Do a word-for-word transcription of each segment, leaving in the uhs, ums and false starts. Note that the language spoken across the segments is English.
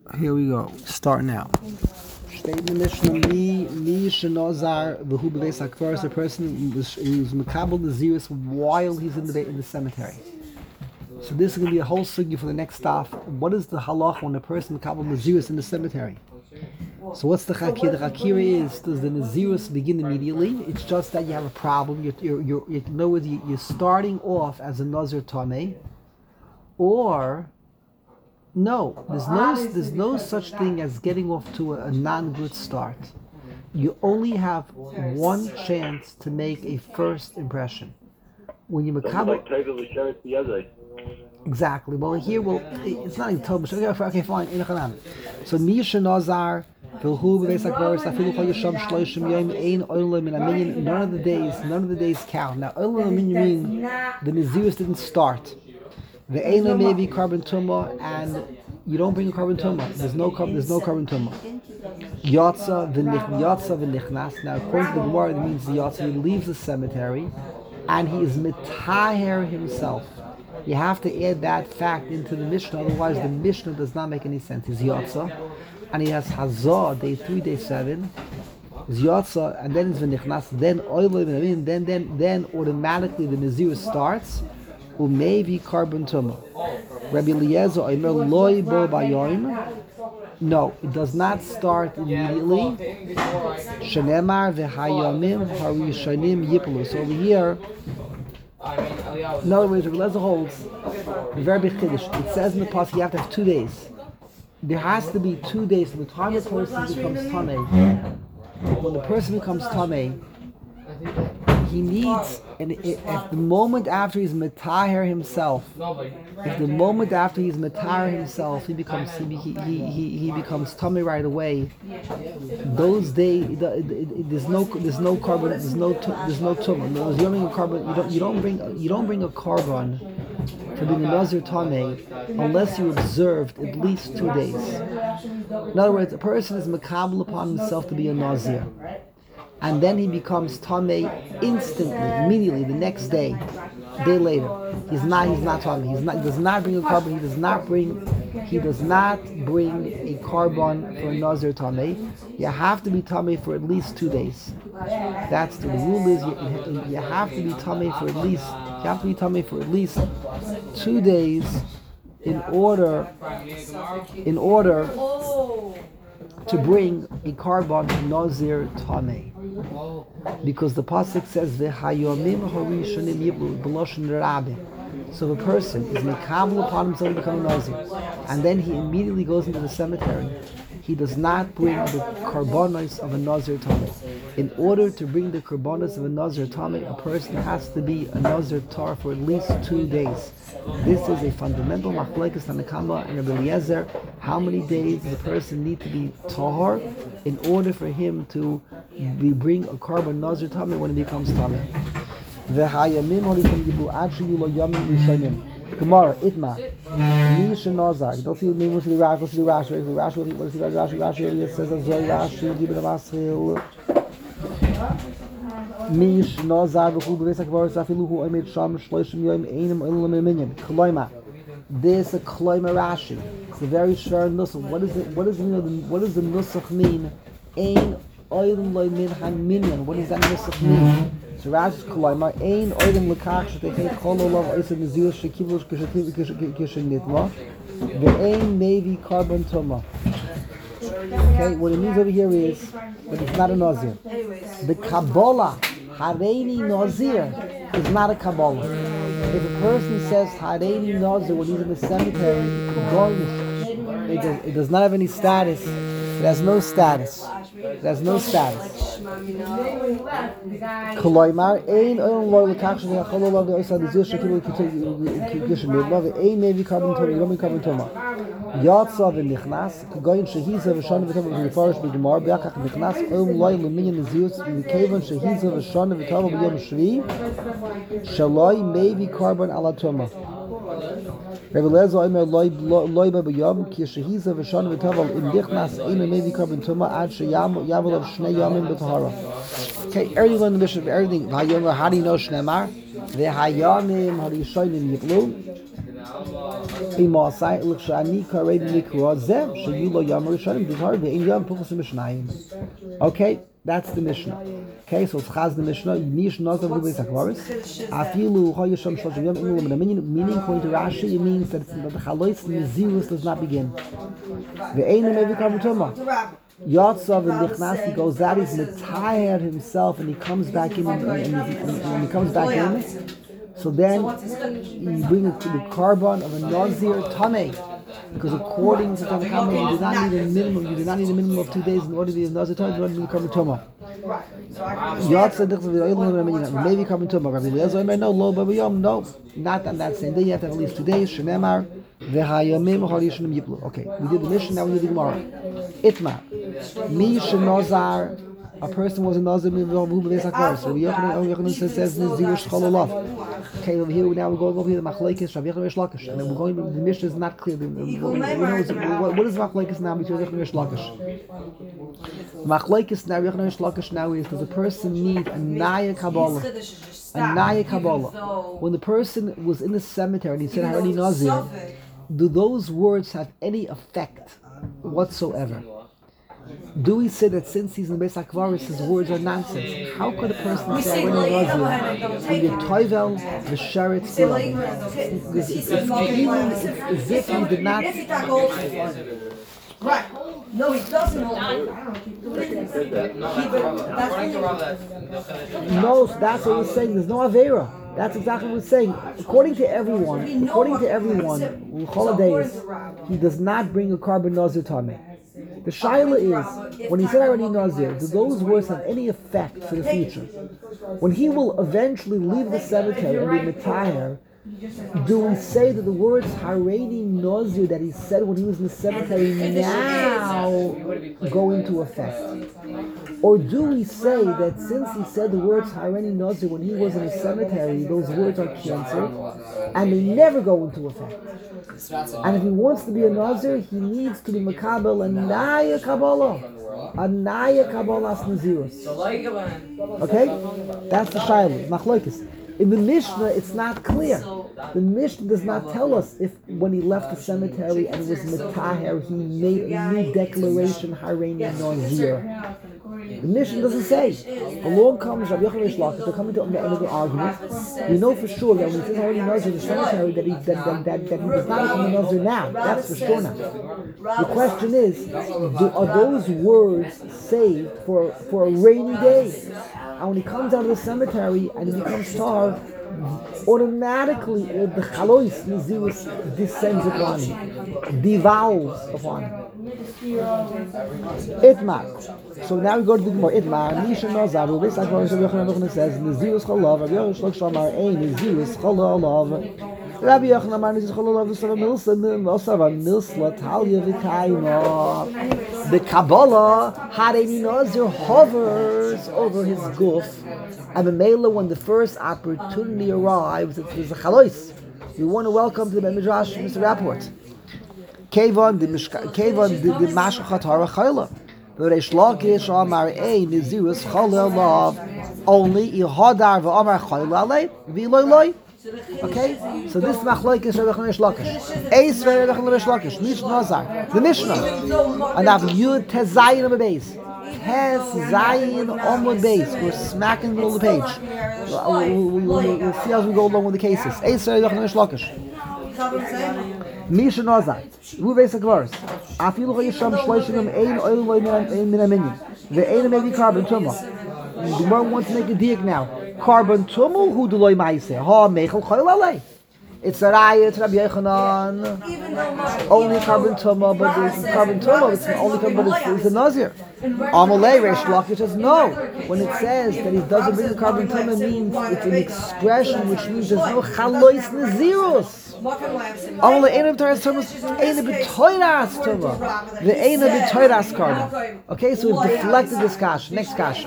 Here we go. Start now. Steht in the Mishnah, Mi Mi Shenozar V'hu B'Beis HaKvar is a person who is Mekabel Nazirus while he's in the in the cemetery. So this is going to be a whole sugi for the next staff. What is the halach when a person Mekabel Nazirus in the cemetery? So what's the chakir? The chakir is, does the Nazirus begin immediately? It's just that you have a problem. You're, you're, you're, you know, you're starting off as a Nazir Tameh, or no, there's no there's no such thing as getting off to a, a non-good start. You only have one chance to make a first impression. When you Mekabel, exactly. Well, here, well, it's not in Tobish. Okay, okay, fine. So Misha Nazar, none of the days, none of the days count. Now, mean the Nazirus didn't start. The Eina may be carbon tumah, and you don't bring a carbon tumah. There's no carbon. There's no carbon tumah. Yatsa v'yatsa v'nichnas. Now, according to the Gemara, it means the yatsa. He leaves the cemetery, and he is mitaher himself. You have to add that fact into the Mishnah, otherwise the Mishnah does not make any sense. He's yatsa, and he has hazah day three, day seven. He's yatsa, and then it's v'nichnas. Then oiloi v'navim. Then then then automatically the Nazirus starts. Umayvi carbon tumah. Rabbi Eliezer Omer loy bo bayoim. No, it does not start immediately. Shenemar v'hayomim harishonim yiplu. So over here, in other words, Rabbi Eliezer holds a very big chiddush. It says in the pasuk you have to have two days. There has to be two days from the time the person becomes tamei. When the person becomes tamei, he needs, and at the moment after he's metaher himself, if the moment after he's metaher himself, he becomes he he he, he becomes tummy right away. Those days, there's no there's no carbon, there's no there's no tumah. You don't bring a carbon. You don't you don't bring you don't bring a carbon to being a nazir tameh unless you observed at least two days. In other words, a person is makabel upon himself to be a nazir, and then he becomes tameh instantly, immediately, the next day, day later. He's not. He's not tameh. He's not. He does not bring a carbon. He does not bring. He does not bring a carbon for a nazir tameh. You have to be tameh for at least two days. That's the, the rule. Is you, you have to be tameh for at least. You have to be tameh for at least two days in order. In order. to bring a carbon to Nazir Tameh. Because the pasuk says v'hayomim harishonim yiblu b'loshen rabbe. So if a person is mekabel upon himself to become a Nazir, and then he immediately goes into the cemetery, he does not bring the karbonos of a Nazir Tameh. In order to bring the karbonos of a Nazir Tameh, a person has to be a Nazir Tar for at least two days. This is a fundamental machlekes Tanakama and Rabbi Eliezer. How many days does a person need to be tahor in order for him to be, bring a carbon Nazir Tameh when it becomes Tameh? V'hayamim holikim yibu adshu lo yamim rishonim. Gemara, Itma, Misha Nazar. Don't see me, what's the Rashi, what's the Rashi, what's the Rashi, what's the Rashi, Rashi, it says, Rashi, give it a maschil. Mish Nazar, who goes like Varas, Afilu, who I made Sham, Shloshim, Yom, Einem, Elam, Minion, Kloima. This is a Kloima Rashi. It's a very short nusach. What is it? What does, you know, the, what does the nusach mean? Ein, Oilam, Loy, Minhan, Minion. What does that nusach mean? So Rashi Kloima, Ein, Oilam, Lekach, Shetechei, Cholo, Lov, Oisad, Nezir, Shekivush, Kishativ, Kishanitma, Ve'ein, Mevi, Carbon, Toma. Okay, what it means over here is that it's not a Nazir. The Kabbalah, Hareini Nazir, is not a Kabbalah. If a person says Hareini Nazir when he's in the cemetery, it does, it does not have any status. It has no status. It has no status. Koloimar, ein oil loy lekach shel cholo lo de'osad zeh shekil kishin midlav, ein mevi carbon toma, you don't mean carbon toma. Yatsa v'nichnas, k'goyin shehiza v'shana v'tova v'yifarish b'gemar, b'yakach nichnas, oil loy l'minyan neziyus, v'kevan shehiza v'shana v'tova b'yom shvi, shaloi mevi carbon ala toma. Rabbi Eliezer Omer loy loy ba b'yom, ki shehiza v'shana v'tova im nichnas, ein mevi carbon toma, ad sheyam yavol of shnei yamim b'tahara. Okay, early in the mission of everything. How do you know Shnemar? The Hayamim Harishonim Yiplu. Imosai l'chshani karei mikra zem sheyulo yom rishonim b'zhar ve'in yom puchas mishnayim. Okay, that's the Mishnah. Okay, so it's chaz the Mishnah. Mish nozav l'beis hakvaris. Afilu hoyasham shloshim yom ilu l'minamin. Meaning, according to Rashi, it means that the chalois nizirus does not begin. Ve'in mevi karban tumah. Yotzav and Lichnas, he goes out, he's metayer himself, and he comes back in, and, and, and, and, and he comes back in. So then you bring it to the carbon of a Nazir Tameh, because according to Tanna Kamma, you do not need a minimum. You do not need a minimum of two days in order to be a Nazir Tameh. In order to be carbon Tumah. Maybe carbon Tumah. Rabbi Eliezer, no, lo b'yom, no, not on that same day. You have to have at least two days. Shenemar v'hayamim harishim yiplu. Okay, we did the mission. Now we do the Gemara. Itmar. Mi shenozar, a person was a nazir who beis hakvaris. So Yochanan says nizir shchololav. Okay, over here now we're going over here the machlekes Rav Yochanan Reish Lakish, and then we're going. The mission is not clear. What is machlekes now between Yochanan Reish Lakish? Machlekes now Yochanan Reish Lakish now is does a person need a naya kabbalah? A naya kabbalah. When the person was in the cemetery and he said Harani Nazir, do those words have any effect whatsoever? Do we say that since he's in the Beis HaKvaris, his words are nonsense? How could a person say Harani Nazir when you're toivel the sheretz below? It's even as if he did not. Right. No, he doesn't hold No, so that's what we're saying. There's no Avera. That's exactly what we're saying. According to everyone, according to everyone, holidays, he does not bring a carbon nazir tameh. The shaila is, when he said Harani Nazir, do those words have any effect for the future? When he will eventually leave the cemetery and be metayer, do we say that the words Harani Nazir that he said when he was in the cemetery now go into effect? Or do we say that since he said the words Harani Nazir when he was in the cemetery, those words are cancelled and they never go into effect? And if he wants to be a Nazir, he needs to be Makabel a Naya Kabbalah. A Naya Kabbalah as Nazirus. Okay? That's the Shaila, Machlokes. In the Mishnah, it's not clear. The Mishnah does not tell us if when he left the cemetery and was Metaher, he made a new declaration, Harani Nazir. The Mishnah doesn't say. Along comes Rabbi Yochanan Reish Lakish, they're coming to the end of the argument. We know for sure that when he says Harani Nazir in the cemetery, that he, that, that, that, that he does not become a Nazir now. That's for sure now. The question is, do, are those words saved for, for a rainy day? And when he comes out of the cemetery and he becomes tar, automatically uh, the chalois nizirus descends upon him, devolves upon him. Itmar. So now we go to the Gemara. Itmar. Misha Nazar. This is what Rabbi Yochanan says. Nizirus chalav. Rabbi Yochanan Shlok Ein nizirus chalav. Rabbi Yochanan Amar nizirus chalav. V'sava milsa v'sava milsla talya v'kaima. The Kabbalah Harani Nazir hovers over his guf, and the Mela, when the first opportunity arrives, it is a chalois. We want to welcome to the Ben Midrash Mister Rapport. Kevon the Kevon the Mashachat Hara Chayla. The Reish Lakish Amar Ein Nizirus Chalav only Ihadar v'Amar Chayla Alei v'Iloi. Okay, so this machlokes Rabbi Yochanan Reish Lakish. Eis Rabbi Yochanan Reish Lakish. Mishnah Nazar. The Mishnah. And now Yud Tezayin on the base. Tezayin Omud base. We're smacking in the middle of the page. We'll, we'll, we'll, we'll see as we go along with the cases. Eis Rabbi Yochanan Reish Lakish. Mishnah Nazar. Ru Beis HaKvaris. Afilu Chayisham Shloishim Ein Oil Loy Min Aminyan. Ve'ein Maybe Carbon Tumah. The Gemara wants to make a diak now. Carbon Tumah Hu Deloy Ma'aseh. Ha Mechel Chayil Alei. It's a raya to Rabbi Yochanan. Only carbon tumah, but there's carbon tumah. It's only carbon, but it's, it's a nazir. Amalei Reish Lakish says no. When it says that he doesn't bring the carbon tumah, means it's an expression which means there's no chalois nazirus. Amalei Eina b'toras tumah, Eina b'toras tumah, the Eina b'toras carbon. Okay, so we've deflected this kash. Next kash.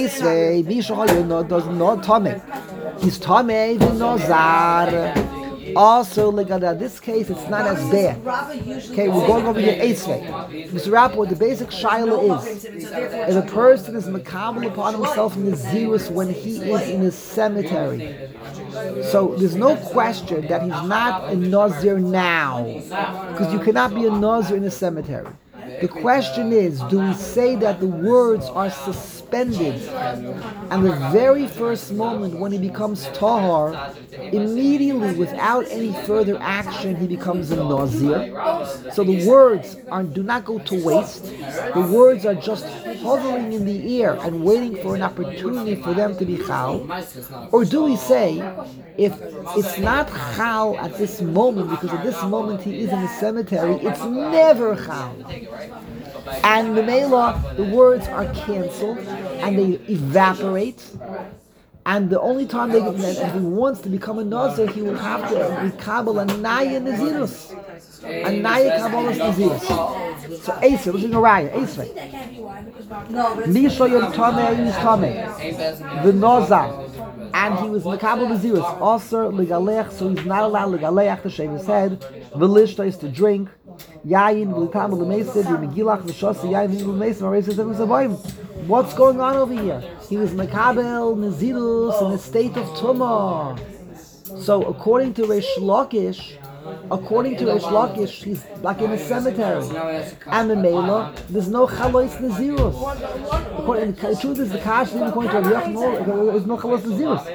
Eisvei Bishachayim does not tameh. He's tameh v'nozar. Also, like in this case, it's not as bad. Okay, we're going over here Esvei. Mister Rapport, the basic shaila is if a person is makabel upon himself in the zirus when he is in his cemetery. So there's no question that he's not a nazir now, because you cannot be a nazir in a cemetery. The question is, do we say that the words are suspended, and the very first moment when he becomes tahar, immediately without any further action he becomes a nazir? So the words are do not go to waste. The words are just hovering in the air and waiting for an opportunity for them to be chal. Or do we say, if it's not chal at this moment, because at this moment he is in the cemetery, it's never chal. And the Mela, the words are cancelled and they evaporate. And the only time they get, if he wants to become a Nazir, he will have to recabel a Naya Nazirus. A Naya Kabbalas Nazirus. So Asa, we're doing a raya, Asa. Misha Yom Tameh is Tameh. The Nazar. And he was Makabal Nazirus. Also, Legalech, so he's not allowed Legalech to shave his head. Velishta is to drink. Yayin v'litam v'lemesid v'megilach v'shos yayin v'lemesid v'reises v'zaboyim. What's going on over here? He was makabel nezirus in a state of tumah. So according to Reish Lakish, according to Reish Lakish, he's like in a cemetery. And the Mela, there's no chalois nezirus. According, the truth is the kash according to Rabbi Yochanan, there's no chalois nezirus.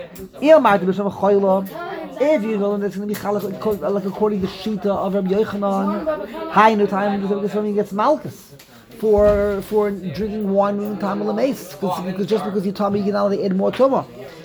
If you know that's going to be chalach, like according to the shita of Rabbi Yochanan, high in the time because when he gets malchus for for drinking wine in the time of the mace, because just because you told me you can only add more tumah.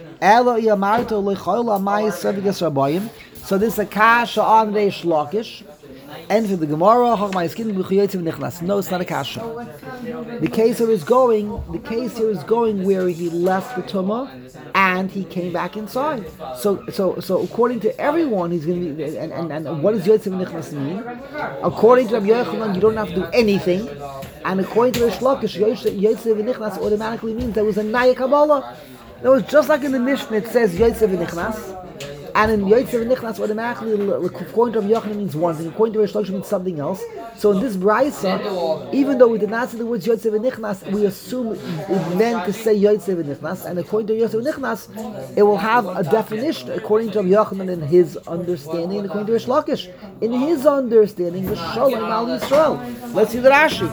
So this is a kasha on Reish Lakish. And for the Gemara, no, it's not a kasha. The case here is going, the case here is going where he left the tumah and he came back inside. So, so, so according to everyone, he's going to be. And, and, and what does Yotzev Nichnas mean? According to Rabbi Yochanan, you don't have to do anything. And according to Reish Lakish, Yotzev Nichnas automatically means there was a Naya Kabbalah. It was just like in the Mishnah, it says Yotzev Nichnas. And in Yotzev Nichnas, automatically, according to Rabbi Yochanan means one thing, according to Reish Lakish means something else. So in this brayso, even though we did not say the words Yotzev Nichnas, we assume it meant to say Yotzev Nichnas, and according to Yotzev Nichnas, it will have a definition according to Rabbi Yochanan in his understanding, and according to Reish Lakish in his understanding, the Shalom Al Yisrael. Let's see the Rashi.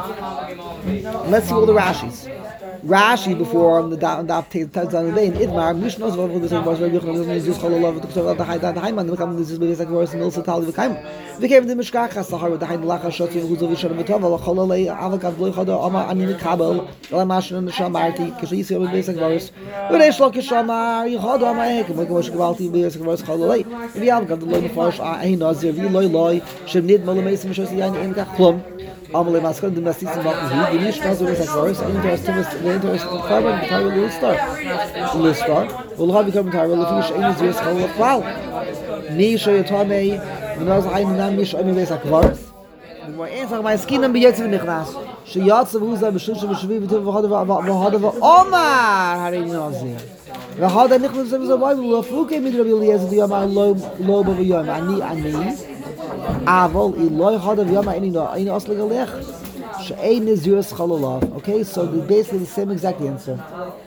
Let's see all the Rashis. Rashi before on the daf takes on the day in Idmar Mishnos what was saying was Rabbi Yochanan is just called love to say the high the high man become this is like verse milsa tal the kaim we came the mishkach sahar with the high lacha shot in huzo vishon betova kholale avakav loy khada ama ani kabel la mashon shamarti kishi is the basic verse when is like shamar you khada ama ek mo kemosh kvalti basic verse kholale we avakav the loy fash ein nazir vi loy loy shemnid malamais mishos yani in ka khlom Amalei Maskon, the Nassim Bakum, the Mishnah, the Verse, the interest, the interest, the Farmer, the Tyrell will start. Will start. Will have become Tyrell, the Fish, any Zeus, Hall of Fall. Nisha Yotame, the Naz Ainam Mish, Amy Vesak Varth. The more answer my skin and be yet in the class. She yachts of Uza, Bishop, Bishop, Vahadava, Omar, Harry Nazir. The Hada Nicholas of the Bible, who came into the Elias, the Yama Lobe of a Yama, and me. Aval Eloy Hadav Yama any no any Osleg Alech Shein is yours Chalolav. Okay, so the basically the same exact answer.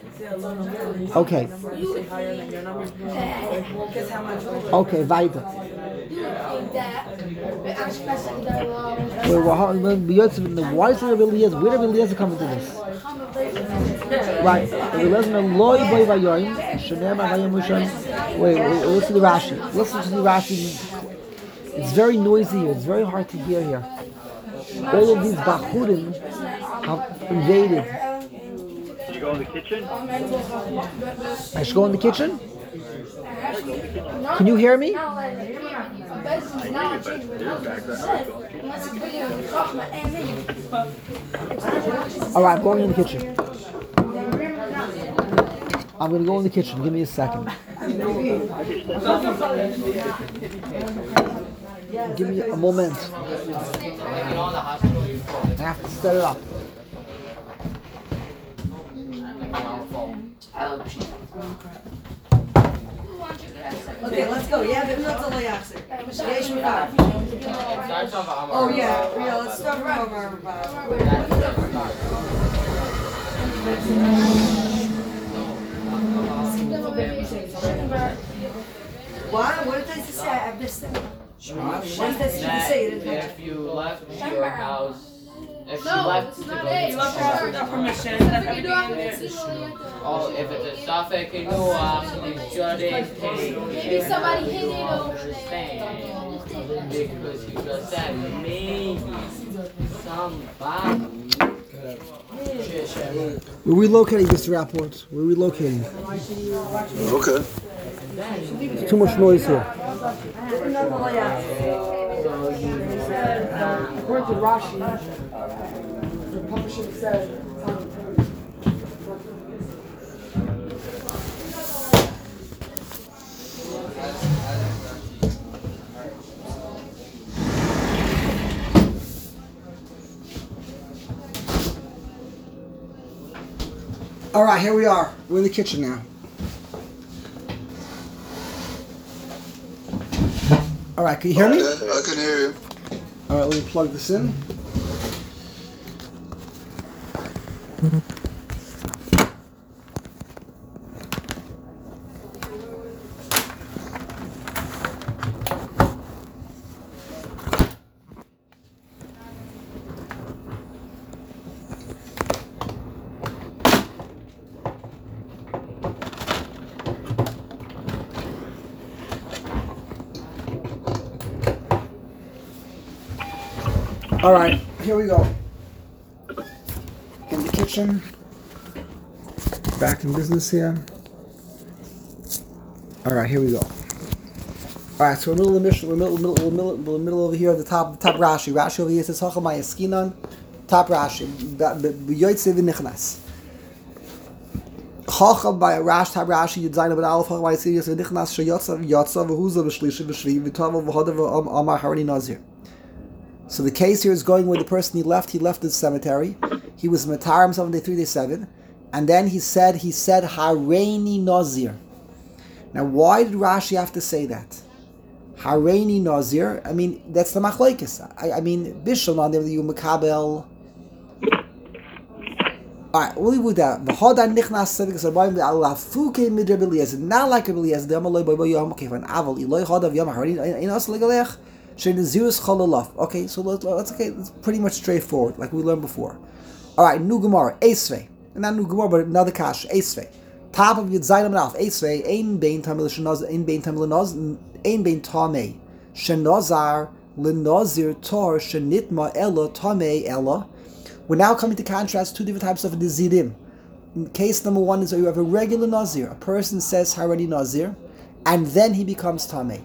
Okay. Okay, weiter. Why is the Elias? Where did Elias come into this? Right. Elias no Loy Boy Vayoim Shenema Vayim Mushon. Wait, listen to the Rashi. Listen to the Rashi. It's very noisy here. It's very hard to hear here. All of these bachurim have invaded. Can you go in the kitchen? I should go in the kitchen? Can you hear me? Alright, I'm going in the kitchen. I'm going to go in the kitchen. Give me a second. Give me a moment. I have to set it up. I Okay, let's go. Yeah, but not the last. Yesh Mavad. Oh yeah, yeah. Let's start from over. Why? What does it say? I've missed it. What does it say? If you left your house, if you No, left it's to not go it. to Without the permission. permission, That's what you do after the school. oh, if it's a suffix, you know, um, you shouldn't take Maybe somebody hit it or understand. Because you just said maybe somebody. We're relocating, Mister Rapport. We're relocating. Okay. There's too much noise here. According to Rashi, the publisher said, All right, here we are. We're in the kitchen now. All right, can you hear me? Okay, I can hear you. All right, let me plug this in. All right, here we go. In the kitchen. Back in business here. All right, here we go. All right, so we're in the middle of the mission. We're middle, middle, middle, middle, middle, middle over here at the top. The top Rashi. Rashi over here says Hachamay Eskinan. Top Rashi. B'yoytze v'nichnas. Chacham by Rash Top Rashi Yudzayin Abed Aleph Hachamay Eskinan v'nichnas sheyotza v'yotza v'huza v'shlisha v'shvi v'tava v'hoda v'amar harani nazir. So the case here is going where the person he left, he left the cemetery. He was matar himself on day three, day seven. And then he said, he said, Hareini Nazir. Now, why did Rashi have to say that? Hareini Nazir? I mean, that's the machlekes. I, I mean, Bishul Nadim, you Makabel. Alright, we'll leave with that. V'hoda nichnas sevikas arbaim v'alafuke midre b'liyaz. Not like a b'liyaz. D'amaloi b'bo yom kefan aval. Iloi hoda v'yom hareini. Ein os legalech. Okay, so that's okay. It's pretty much straightforward, like we learned before. All right, new Gemara, Esvei, not new Gemara, but another kash, Esvei. Top of Yud Zayin Alf, Esvei, Ein Bein Tamil Shenaz, Ein Bein Tamil Lenaz, Ein Bein Tamei, Shenazar Lenazir Tor Shenitma Ella Tamei Ella. We're now coming to contrast two different types of Nazirim. Case number one is you have a regular Nazir. A person says Haredi Nazir, and then he becomes Tamei.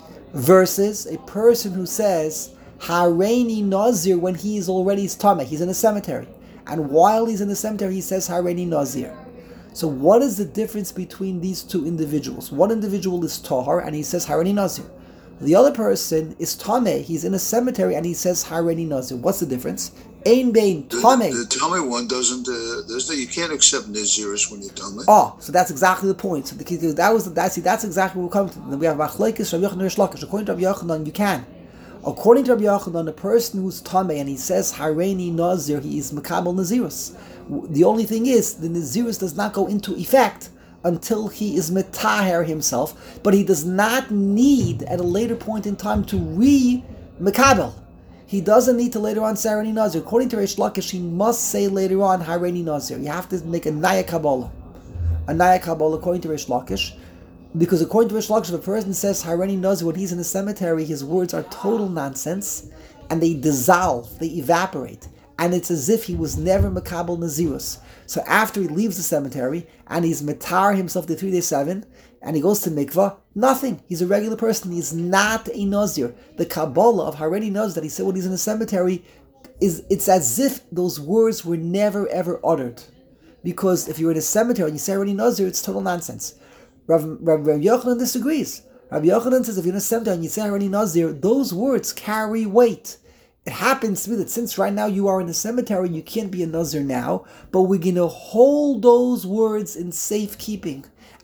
Versus a person who says Hareini Nazir when he is already Tameh, he's in a cemetery, and while he's in the cemetery he says Hareini Nazir. So what is the difference between these two individuals? One individual is Tahar and he says Hareini Nazir. The other person is Tameh, he's in a cemetery and he says Hareini Nazir. What's the difference? Ein Bein Tameh. The, the Tameh one doesn't. Uh, there's the, you can't accept Naziris when you're Tameh. Oh, so that's exactly the point. So the, that was that's that's exactly what we're coming to. Then we have Machlekes Rabbi Yochanan Rish Lakish. According to Rabbi Yochanan, you can. According to Rabbi Yochanan, the person who's Tameh and he says Hareini Nazir, he is Makabel Nazirus. The only thing is the Nazirus does not go into effect until he is metaher himself, but he does not need at a later point in time to re-Makabel. He doesn't need to later on say Hareini Nazir. According to Reish Lakish, he must say later on Hareini Nazir. You have to make a Naya Kabbalah. A Naya Kabbalah according to Reish Lakish. Because according to Reish Lakish, if a person says Hareini Nazir when he's in a cemetery, his words are total nonsense, and they dissolve, they evaporate. And it's as if he was never Makabel Nazirus. So after he leaves the cemetery, and he's Matar himself to three days seven, and he goes to mikvah, nothing. He's a regular person. He's not a Nazir. The Kabbalah of Hareini Nazir that he said when he's in the cemetery, is it's as if those words were never ever uttered. Because if you're in a cemetery and you say Hareini Nazir, it's total nonsense. Rav, Rav, Rav Yochanan disagrees. Rav Yochanan says if you're in a cemetery and you say Hareini Nazir, those words carry weight. It happens to be that since right now you are in a cemetery, you can't be a Nazir now, but we're going to hold those words in safekeeping.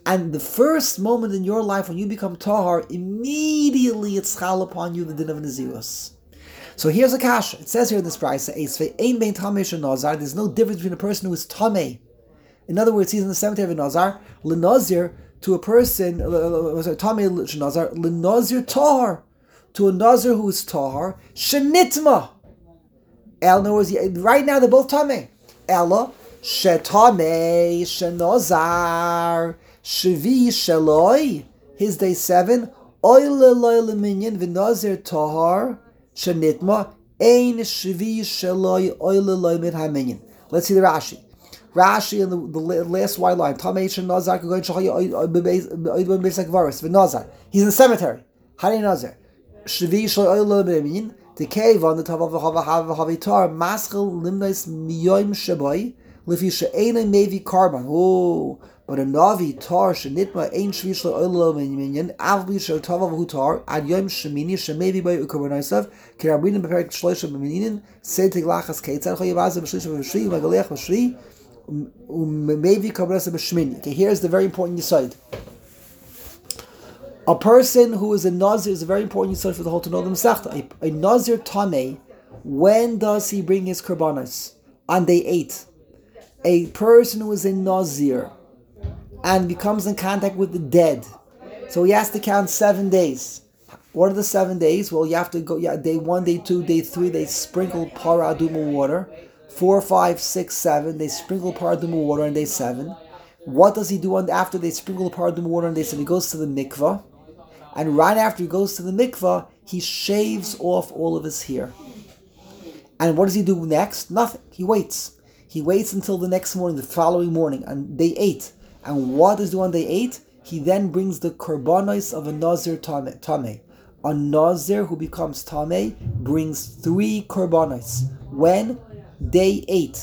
And the first moment in your life when you become tahar, immediately it's chal upon you the din of Nazirus. So here's a kasha. It says here in this price, there's no difference between a person who is tameh. In other words, he's in the cemetery of a Nazar, lenazir, to a person, tameh shenazar, lenazir tahar, to a nazir who is tahar, shenitma. El, in other words, right now they're both tameh. Ella, shetameh, shenazar, Shvi Shaloi, his day seven, Oile Loile Minyan, Vinazir Tahar, Shanitma, Ein Shvi Shaloi, Oile Loile Haminyan. Let's see the Rashi. Rashi in the, the last white line, Tamei Shanazar, Vinazar. He's in the cemetery. Hari Nazar. Shvi Shaloi Oile Loile Minyan, the cave on the top of the Havitar, Maschel Limnais Miyoim Shabai, Lifi She'ena Mevi Karban. Oh. But a Navi tar shenitma ein shvishla oilo minyan avli shotava v'hutar ad yom shemini shemevi by ukarbanaisav kirabinim beperik shloisha b'mininin seitig lachas keitzad choyavaza b'shlisha b'shri v'galeach b'shri umevi karbanaisav b'shmini. Okay, here's the very important yesod. A person who is a nazir is a very important yesod for the whole to know themselves. A, a nazir tameh, when does he bring his karbanos? On day eight. A person who is a nazir and becomes in contact with the dead, so he has to count seven days. What are the seven days? Well, you have to go, yeah, day one, day two, day three, they sprinkle para aduma water. Four, five, six, seven, they sprinkle para aduma water on day seven. What does he do on, after they sprinkle para aduma water on day seven? He goes to the mikvah, and right after he goes to the mikvah, he shaves off all of his hair. And what does he do next? Nothing. He waits. He waits until the next morning, the following morning, on day eight. And what does he do on day eight? He then brings the korbanos of a nazir tameh. A nazir who becomes tameh brings three korbanos. When? Day eight.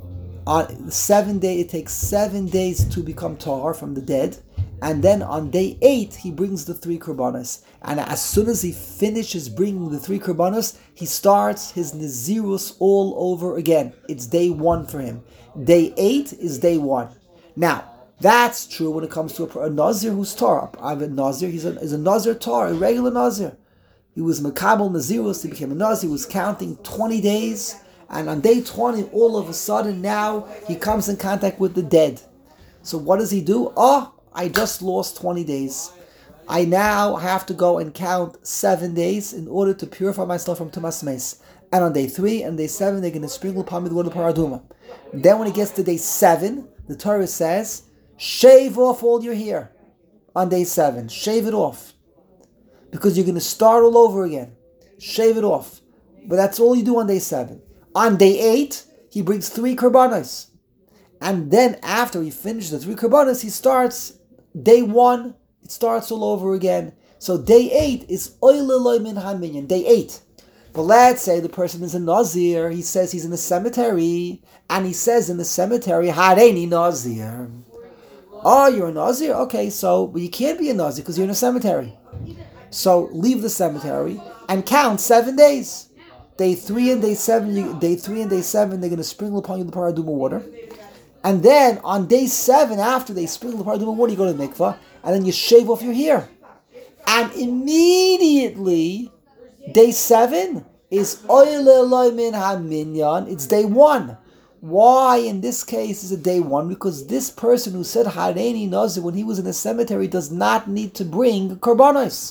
On seven day, it takes seven days to become tahar from the dead. And then on day eight, he brings the three korbanos. And as soon as he finishes bringing the three korbanos, he starts his nazirus all over again. It's day one for him. Day eight is day one. Now, that's true when it comes to a, a nazir who's tar. I have a nazir. He's a, he's a nazir tar, a regular nazir. He was makabel nazirus. He became a nazir. He was counting twenty days, and on day twenty, all of a sudden now he comes in contact with the dead. So what does he do? Oh, I just lost twenty days. I now have to go and count seven days in order to purify myself from tumas meis. And on day three and day seven, they're going to sprinkle upon me the water of paraduma. Then when it gets to day seven, the Torah says, shave off all your hair on day seven. Shave it off. Because you're going to start all over again. Shave it off. But that's all you do on day seven. On day eight, he brings three korbanos. And then after he finishes the three korbanos, he starts day one. It starts all over again. So day eight is oileloi min haminyan. Day eight. But let's say the person is a nazir. He says he's in the cemetery. And he says in the cemetery, Hareini nazir. Oh, you're a nazir? Okay, so but you can't be a nazir because you're in a cemetery. So leave the cemetery and count seven days. Day three and day seven, you, day three and day seven, they're going to sprinkle upon you the paraduma water. And then on day seven, after they sprinkle the paraduma water, you go to the mikvah, and then you shave off your hair. And immediately, day seven is oile min haminyan. It's day one. Why in this case is it day one? Because this person who said Hareini Nazir when he was in the cemetery does not need to bring korbanos.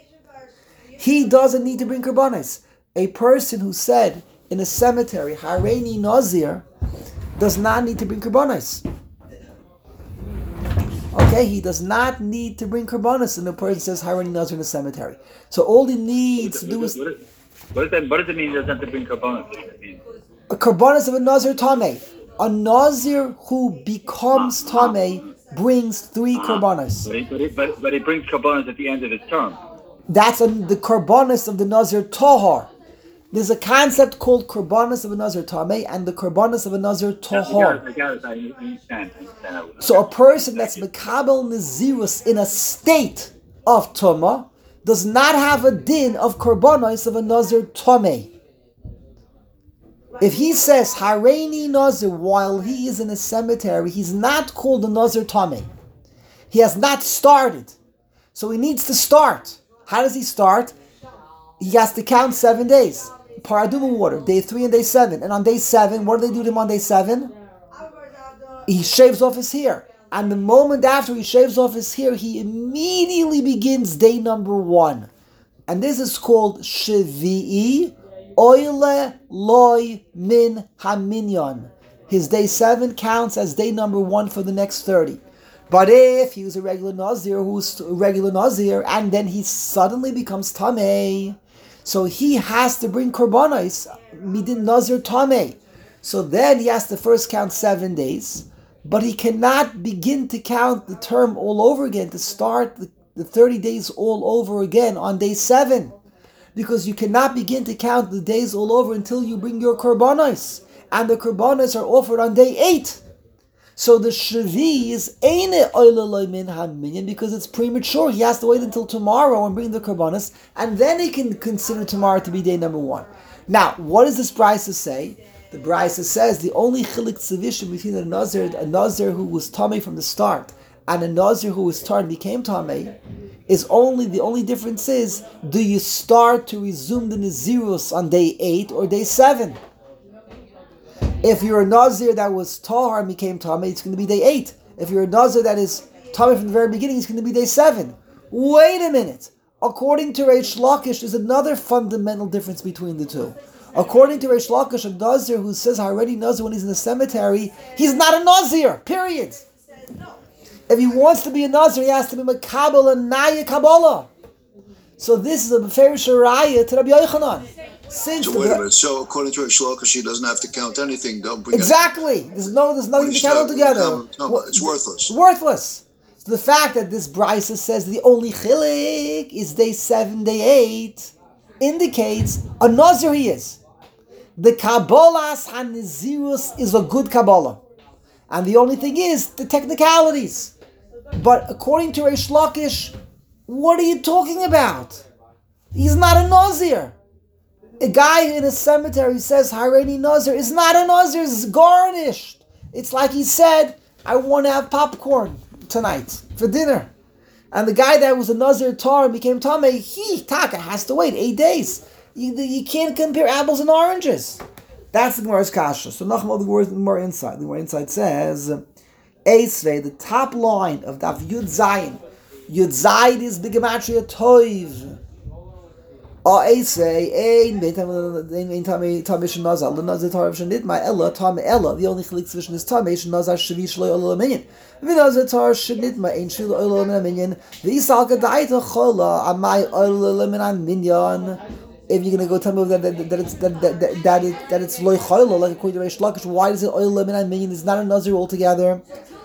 He doesn't need to bring korbanos. A person who said in a cemetery Hareini Nazir does not need to bring korbanos. Okay, he does not need to bring korbanos, and the person says Hareini Nazir in the cemetery. So all he needs to do is. What, is, what, does that, what does it mean? He doesn't have to bring korbanos. What does it mean? A korbanos of a nazir tameh. A nazir who becomes tameh brings three korbanos. But he, but, he, but, but he brings korbanos at the end of his term. That's a, the korbanos of the nazir tahar. There's a concept called korbanos of a nazir tameh and the korbanos of a nazir tahar. I got it. I understand. I understand. So a person that's mekabel nazirus in a state of tumah does not have a din of korbanos of a nazir tameh. If he says Hareini Nazir while he is in a cemetery, he's not called a Nazir Tameh. He has not started. So he needs to start. How does he start? He has to count seven days. Paraduma water, day three and day seven. And on day seven, what do they do to him on day seven? He shaves off his hair. And the moment after he shaves off his hair, he immediately begins day number one. And this is called Shvi'i Oile Loi Min Haminyan. His day seven counts as day number one for the next thirty. But if he was a regular Nazir, who's a regular Nazir, and then he suddenly becomes Tameh, so he has to bring Korbanos, Midin Nazir Tameh. So then he has to first count seven days, but he cannot begin to count the term all over again, to start the, the thirty days all over again on day seven. Because you cannot begin to count the days all over until you bring your Korbanos. And the Korbanos are offered on day eight. So the Shvi is Eine Oileloi Min HaMinyan because it's premature. He has to wait until tomorrow and bring the Korbanos, and then he can consider tomorrow to be day number one. Now, what does this Brisa say? The Brisa says the only chilik tzivishim between a Nazir, a Nazir who was Tameh from the start, and a Nazir who was started became Tameh, is only, the only difference is, do you start to resume the Nazirus on day eight or day seven? If you're a Nazir that was Tahar and became Tameh, it's going to be day eight. If you're a Nazir that is Tameh from the very beginning, it's going to be day seven. Wait a minute. According to Reish Lakish, there's another fundamental difference between the two. According to Reish Lakish, a Nazir who says already Nazir when he's in the cemetery, he's not a Nazir, period. If he wants to be a Nazir, he has to be Makabal and Naya Kabbalah. So this is a Beferish Raya to Rabbi Yochanan. Since So wait a minute. So according to Reish Lakish, she doesn't have to count anything. Don't bring exactly. There's no, there's nothing to count together. No, it's worthless. It's worthless. So the fact that this Brisa says the only chilik is day seven, day eight, indicates a Nazir he is. The Kabbalah's Hanizirus is a good Kabbalah. And the only thing is the technicalities. But according to Reish Lakish, what are you talking about? He's not a Nazir. A guy in a cemetery says Hareini Nazir is not a Nazir, it's garnished. It's like he said, I want to have popcorn tonight for dinner. And the guy that was a Nazir Tar and became Tameh, he, Taka, has to wait eight days. You, you can't compare apples and oranges. That's the Gemara's kasha. So Nachmal, the word more inside. The more inside says, Eisvei, the top line of Daf Yud Zayin. Yud Zayin is the Gematria Toiv. Oh, Eisvei, Ein Ein Tamei Tamei Nazar. The Nazar Tar Shnitma Ella Tamei Ella. The only chilik division is Tamei Nazar Shvi Shloi Ola Minyan. The Nazar Tar Shnitma Ein Shvi Ola Minyan. The Isal Gadaita Chola Amai Ola Minyan. If you're going to go tell me that, that, that it's that that that, that, it, that it's loy chayla, like according to Reish Lakish, why does it oil lemon and minion? It's not a Nazir altogether.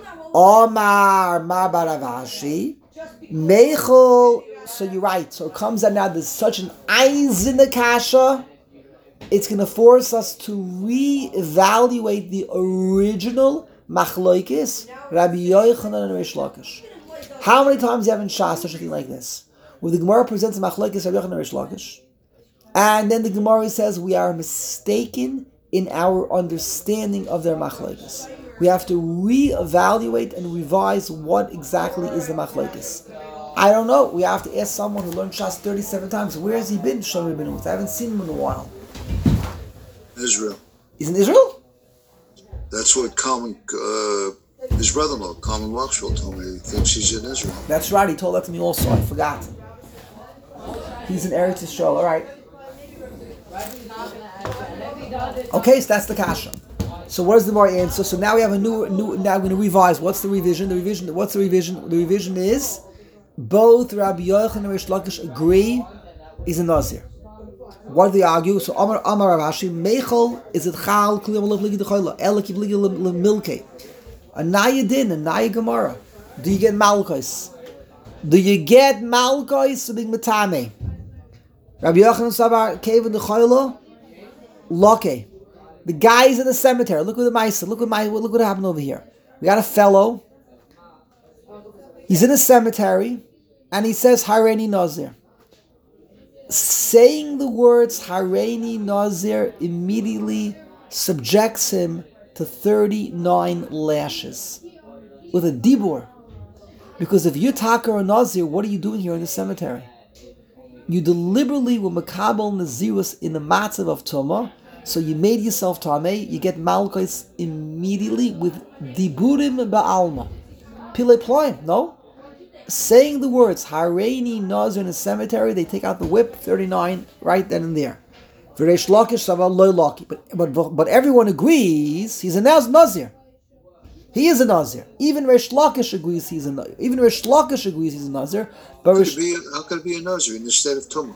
Omar Mar Baravashi Meichel. So you're right. So it comes out now. There's such an eyes in the kasha. It's going to force us to reevaluate the original machloikis Rabbi Yochanan and Reish Lakish. How many times do you have in Shas such a thing like this, where the Gemara presents machloikis Rabbi Yochanan and Reish Lakish? And then the Gemara says we are mistaken in our understanding of their machlokes. We have to reevaluate and revise what exactly is the machlokes. I don't know. We have to ask someone who learned Shas thirty-seven times. Where has he been, Shlomo ben Ruth? I haven't seen him in a while. Israel. He's in Israel? That's what Colin, uh, his brother-in-law, Colin Roxwell, told me. He thinks he's in Israel. That's right. He told that to me also. I forgot. He's in Eretz Yisrael. All right. Okay, so that's the kasha. So what is the more answer? So now we have a new, new. Now we're going to revise. What's the revision? The revision. What's the revision? The revision is both Rabbi Yochanan and Reish Lakish agree is a Nazir. What do they argue? So Amar Amar Rashi Meichel is it Chal Kliyam Lov Ligi Dechoyla Ela Kiv Ligi Milke a Naya Din a Naya Gemara. Do you get Malkos? Do you get Malkos to be Matame? Rabbi Yochanan Sabar cave in the Choyla Loke. The guy's in the cemetery. Look what the mice. Look what my. Look what happened over here. We got a fellow. He's in a cemetery, and he says Hareini Nazir. Saying the words Hareini Nazir immediately subjects him to thirty-nine lashes with a dibur. Because if you're Taka or Nazir, what are you doing here in the cemetery? You deliberately were Makabal Nazirus in the matzav of Tumah, so you made yourself Tameh, you get Malchus immediately with Diburim Ba'alma. Pile Ploim, no? Saying the words Hareini Nazir in the cemetery, they take out the whip, thirty-nine, right then and there. V'reish Lakish Saval Loy Laki. But but but everyone agrees he's a Naz Nazir. He is a Nazir. Even Reish Lakish agrees he's a Nazir. Even Reish Lakish agrees he's a Nazir. But How could, Reish, it be, how could it be a Nazir in the state of Tumah?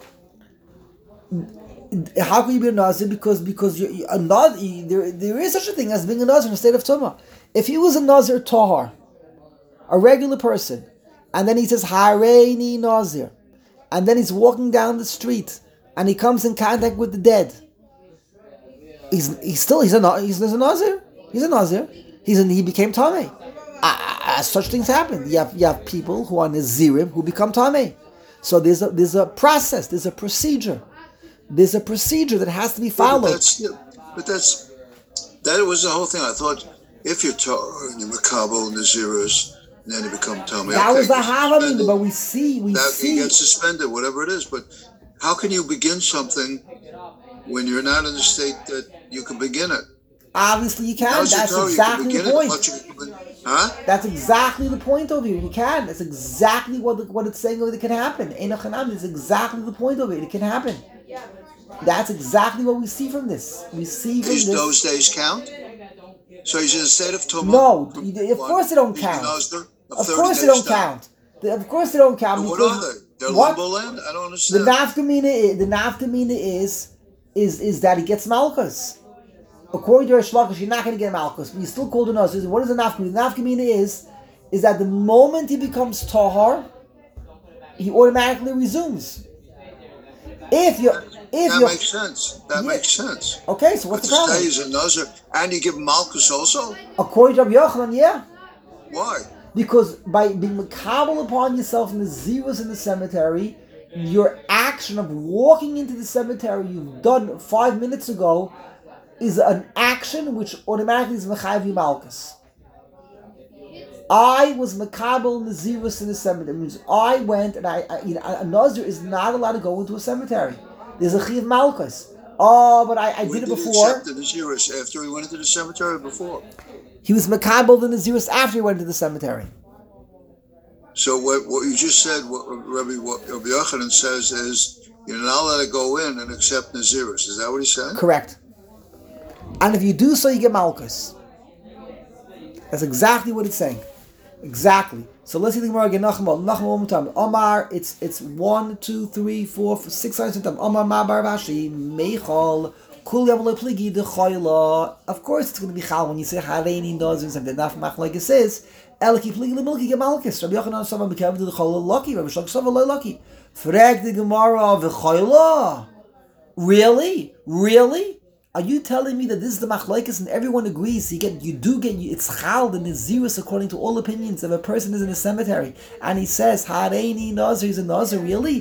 how can you be a Nazir? Because because you're, you're a Nazir, there there is such a thing as being a Nazir in the state of Tumah. If he was a Nazir Tahar, a regular person, and then he says Hareini Nazir, and then he's walking down the street and he comes in contact with the dead, he's he's still he's a he's, he's a Nazir. He's a Nazir. He's an, he became Tameh. Uh, such things happen. You have you have people who are Nazirim who become Tameh. So there's a there's a process. There's a procedure. There's a procedure that has to be followed. But that's, but that's that was the whole thing. I thought if you're Torah and you're Makabal Nazirus, and then you become Tameh. That okay, was the Havamim, but we see we that see. you get suspended, whatever it is. But how can you begin something when you're not in the state that you can begin it? Obviously, you can. How's That's Torah? You exactly can the begin it, point. but you can- Huh? That's exactly the point over here. You can. That's exactly what the, what it's saying over there can happen. Enoch Hanam is exactly the point over it. It can happen. That's exactly what we see from this. We see from These this. those days count. So he's in a state of Tumah. No, for you- of one, course they don't being a count. Nazir, a Of thirty course they days don't down. count. The- Of course they don't count. And what because are they? They're what? limbo land? I don't The understand. nafkamina is the nafkamina is is is that he gets malchus. According to Reish Lakish, you're not going to get malchus, but you still called an us. What is the nafkamina? The nafkamina is is that the moment he becomes tahar, he automatically resumes. If you if That you makes sense. That Yeah. makes sense. okay, so But what's to the problem? say he's a Nazir, and you give him Malchus also? According to Rabbi Yochanan, yeah. Why? Because by being makabel upon yourself in the zeros in the cemetery, your action of walking into the cemetery you've done five minutes ago is an action which automatically is mechayiv you malchus. I was makabel in the zeros in the cemetery. It means I went and I, I you know, a Nazir is not allowed to go into a cemetery. There's a chiv malchus. Oh, but I, I When did it he before. accept the Naziris after he went into the cemetery or before? He was makabel in the zeros after he went to the cemetery. So what, what you just said, what Rabbi, what Rabbi Yochanan says is, you're not allowed to go in and accept Naziris. Is that what he said? Correct. And if you do so, you get malchus. That's exactly what it's saying. Exactly. So let's see the Gemara again. Nachman, Nachman one more time. Omar, it's it's one, two, three, four, six times. Omar ma bar vashi meichal kul yav pligi de chayla. Of course, it's going to be chal when you say hareini dozens and the naf mach like it says. Elki pligi le milki gemalkis. Rabbi Yochanan sama bekav de chayla lucky. Rabbi Shlok sama loy lucky. Frag the Gemara of the chayla. Really, really. Are you telling me that this is the machlokes and everyone agrees? You get, you do get, you, it's chal the nazirus according to all opinions. If a person is in a cemetery and he says hareini nazir, he's a nazir. Really?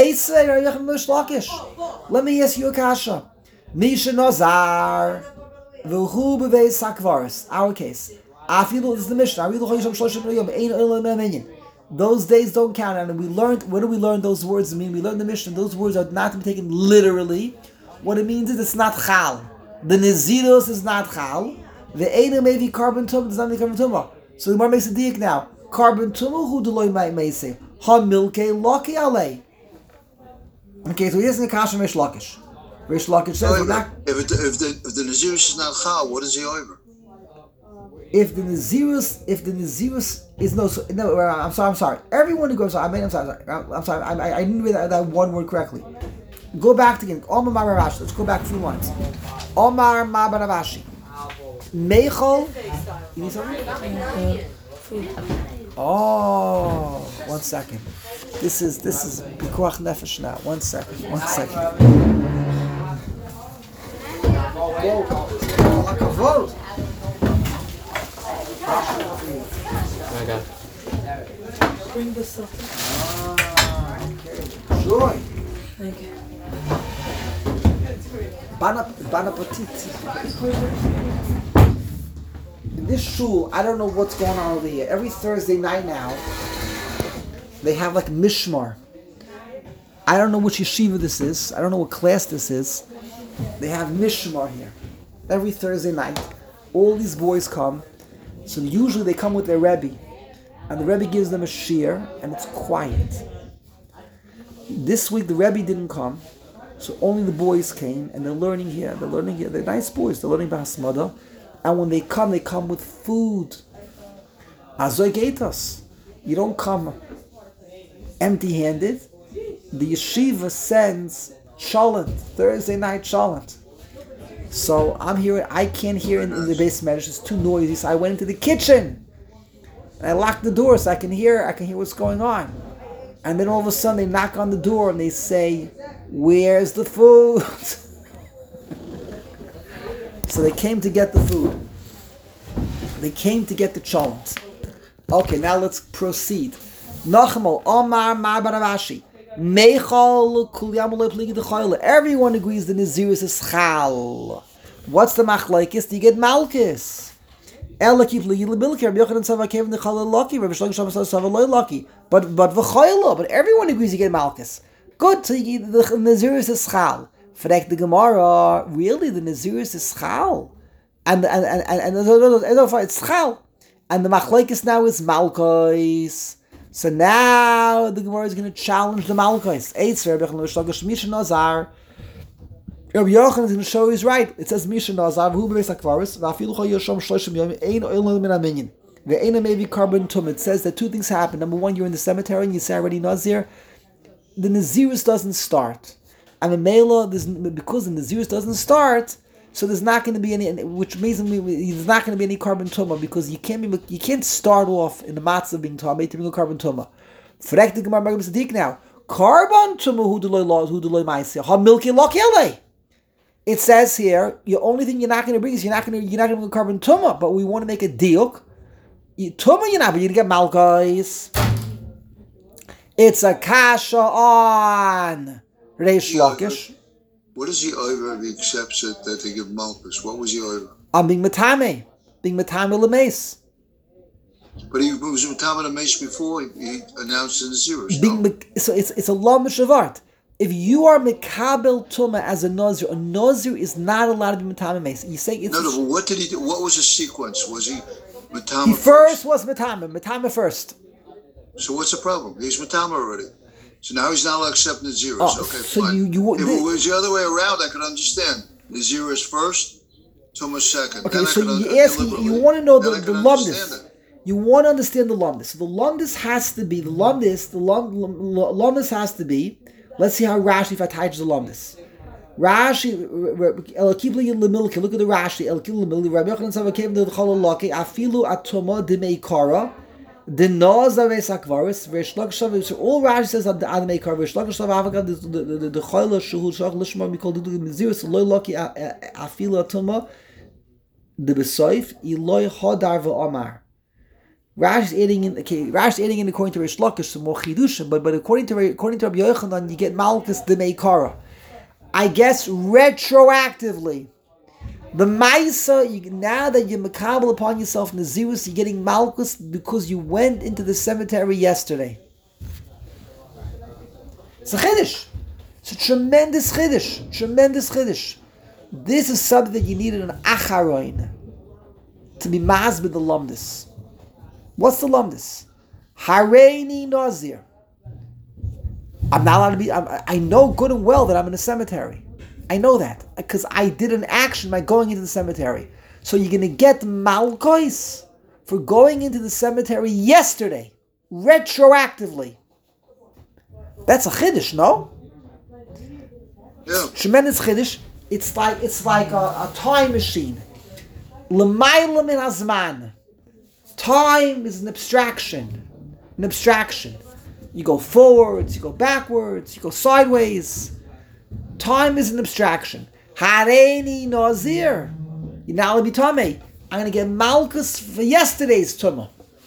Let me ask you a kasha. Misha nazar v'hu b'veis hakvaris. Our case. Afilu, this is the Mishnah. Those days don't count, and we learned. What do we learn? Those words mean. We learned the Mishnah. Those words are not to be taken literally. What it means is it's not chal. The Naziros is not chal. The Eina may be carbon tumah, does not mean carbon tumah. So the Gemara makes a diak now. Carbon tumah who deloy may say. Ha milke loki alei. Okay, so here's the kasha Reish Lakish. Reish Lakish says we're not. If, it, if the if the Naziris is not chal, what is he over? If the Nazirus, if the Nazirus is no, so, no, I'm sorry, I'm sorry. Everyone who goes, I mean, I'm sorry, I'm, I'm sorry, I, I didn't read that, that one word correctly. Go back to again. Omar Maravashi. Let's go back a few lines. Omar Maravashi. Meichel. You need something? Oh, one second. This is this is Pikuach Nefesh now. One second. One second. Go. Okay. Bring this up. Ah, okay. Joy. Thank you. Bana, Bana Petit. In this shul, I don't know what's going on over here. Every Thursday night now, They have like mishmar. I don't know which yeshiva this is. I don't know what class this is. They have mishmar here. Every Thursday night, all these boys come. So usually they come with their Rebbe. And the Rebbe gives them a shir, and it's quiet. This week the Rebbe didn't come. So only the boys came, and they're learning here. They're learning here. They're nice boys. They're learning Bahasmada. And when they come, they come with food. Azoy Geitos. You don't come empty-handed. The yeshiva sends cholent, Thursday night cholent. So I'm here, I can't hear in, in the basement. It's just too noisy. So I went into the kitchen. And I locked the door so I can hear, I can hear what's going on. And then all of a sudden they knock on the door and they say, "Where's the food?" So they came to get the food. They came to get the cholent. Okay, now let's proceed. Nachmal, Omar, Mar Baravashi. Meichal, Kulyamul, Pligi, the Choyle. Everyone agrees the Nazirus is Chal. What's the Machlaikis? Do you get Malchus? Ella keep Ligi, Labilki, Rabbi Yochanan Sava came in the Chal Lucky, Rabbi Shlomo Sava Sava Lucky. But but V'choyle, but everyone agrees you get Malchus. Good, so you, the Nazirus is Chal. Frek the Gemara, really, the Nazirus is Chal. And and and and, and, and, and, and it's Chal. And the Machlaikis now is Malchus. So now the Gemara is going to challenge the Malchus. Rabbi Yochanan is going to show he's right. It says Misha Nazar, who beis akvaris, va'afilu chol yoshom shloshim yom, ein oilam min aminyan. Ve'ena maybe carbon tum. It says that two things happen. Number one, you're in the cemetery and you say already Nazir. The Nazirus doesn't start. And the Mela, because the Nazirus doesn't start, so there's not going to be any, which means there's not going to be any carbon tumah, because you can't be, you can't start off in the matzah being tumah to bring a carbon tumah. Frek the Gemara Magam Sadik now. Carbon tumah who deloy laws who deloy ma'aseh ha milki lokele. It says here, the only thing you're not going to bring is you're not going to you're not going to bring a carbon tumah, but we want to make a diuk. Tumah you're not, but you get malchus. It's a kasha on Reish Lakish. What is the over if he accepts it that they give Malchus? What was the over? I'm being matame, being matame lemes. But he was matame lemes before he, he announced in the zeros. Being No? me- so it's it's a lamish of art. If you are mekabel tuma as a nazir, a nazir is not allowed to be matame lemes. You say it's No, no. But what did he do? What was the sequence? Was he matame he first was matame, matame first. So what's the problem? He's matame already. So now he's not allowed to accept the zeros. Oh, okay, so fine. you- you- if it was the other way around, I could understand. The zeros first, Tumah second. Okay, Then so I could you un- ask, you, deliberately. you want to know the, Then I the could lumdis. understand it. You want to understand the lumdis. So the lumdis has to be, the lumdis, the lum, lum, lumdis has to be, let's see how Rashi attaches the lumdis. Rashi, Elakibli Lemilki, look at the Rashi, Elakibli Lemilki, Rabbi Yochanan Sava came to the Chalolaki, Afilu Atoma Dimei Kara, the Nazaves Akvaris, Veshlak so all Rashi says at the Admei Kara, Veshlak Shav Avagad, the the the Chayla Shuhu Shach Lishma, we call the Mizirus, Loy Laki Afilu Atoma, the Besoif, Eloy Hodar V'Amar. Rash is adding in, okay, Rash is adding in according to Rish Lakish, some more Chidusha, but, but according to according to Rabbi Yochanan, you get Malchus Dimei Kara. I guess retroactively, the Maisa, you, now that you're makabel upon yourself Nazirus, you're getting Malchus because you went into the cemetery yesterday. It's a Chiddush. It's a tremendous Chiddush. Tremendous Chiddush. This is something that you needed an Acharoin to be mazbid the lumdis. What's the lumdis? Hareini Nazir. I'm not allowed to be, I'm, I know good and well that I'm in a cemetery. I know that, because I did an action by going into the cemetery. So you're going to get Malchus for going into the cemetery yesterday, retroactively. That's a Chiddush, no? Yeah. Tremendous Chiddush. It's like, it's like a, a time machine. L'mayla min hazman. Time is an abstraction. An abstraction. You go forwards, you go backwards, you go sideways. Time is an abstraction. Hareini Nazir. You're now going to be Tameh. I'm going to get Malchus for yesterday's Tumah.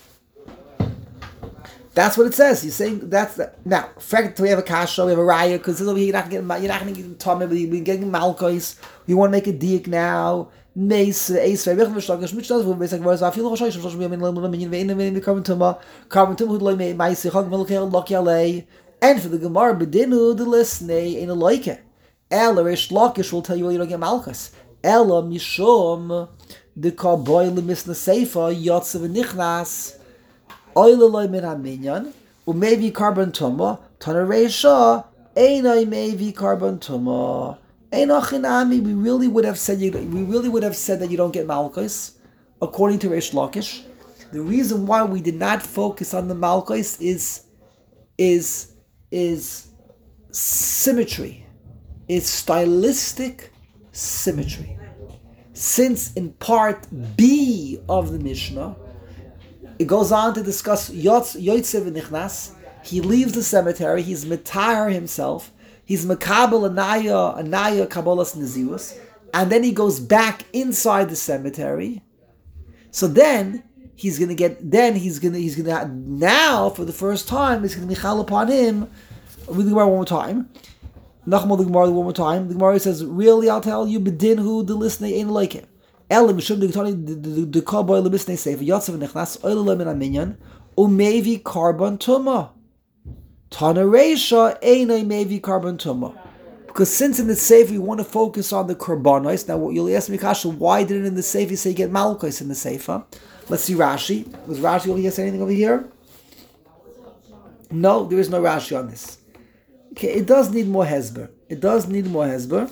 That's what it says. You're saying that's the, now. Fact, we have a kasha, we have a raya, because you're not going to get you're not going to get Tameh, but you're getting Malchus. You want to make a diak now. Meis eis vay bekh mishtagesh mishtas vu besek vay zafil khoshay shosh mi min lam min vein min carbon tuma carbon tuma loy me meis khag mel khel lok yale. And for the Gemara bedinu the lisnei in a like it. Ella Rish Lakish will tell you you don't get malchus. Ella mishum the kaboy lemisna seifa yotzav nichnas oile loy min haminyan or maybe carbon tuma tana reisha einai maybe carbon tuma. We really would have said you, we really would have said that you don't get malchus, according to Reish Lakish. The reason why we did not focus on the malchus is is is symmetry, is stylistic symmetry. Since in part B of the Mishnah, it goes on to discuss Yotz Yoitzev Nichnas. He leaves the cemetery. He's metahar himself. He's makabel anaya anaya kabbalas nezirus, and then he goes back inside the cemetery. So then he's gonna get. Then he's gonna. He's gonna now for the first time. It's gonna be chal upon him. Read the Gemara one more time. Nachmal the Gemara one more time. The Gemara says, "Really, I'll tell you, bedin who the listener ain't like it. Elim shum the the the cowboy the listener say for yotzav nechnas oil lemon aminyan umevi carbon tuma." Tana Reisha Einai Mevi Carbon Tuma. Because since in the Sefer we want to focus on the Karbanos, now you'll ask me, Kasha, why didn't in the Sefer say get Malchus in the Sefer? Let's see Rashi. Was Rashi over here saying anything over here? No, there is no Rashi on this. Okay, it does need more Hezber. It does need more Hezber.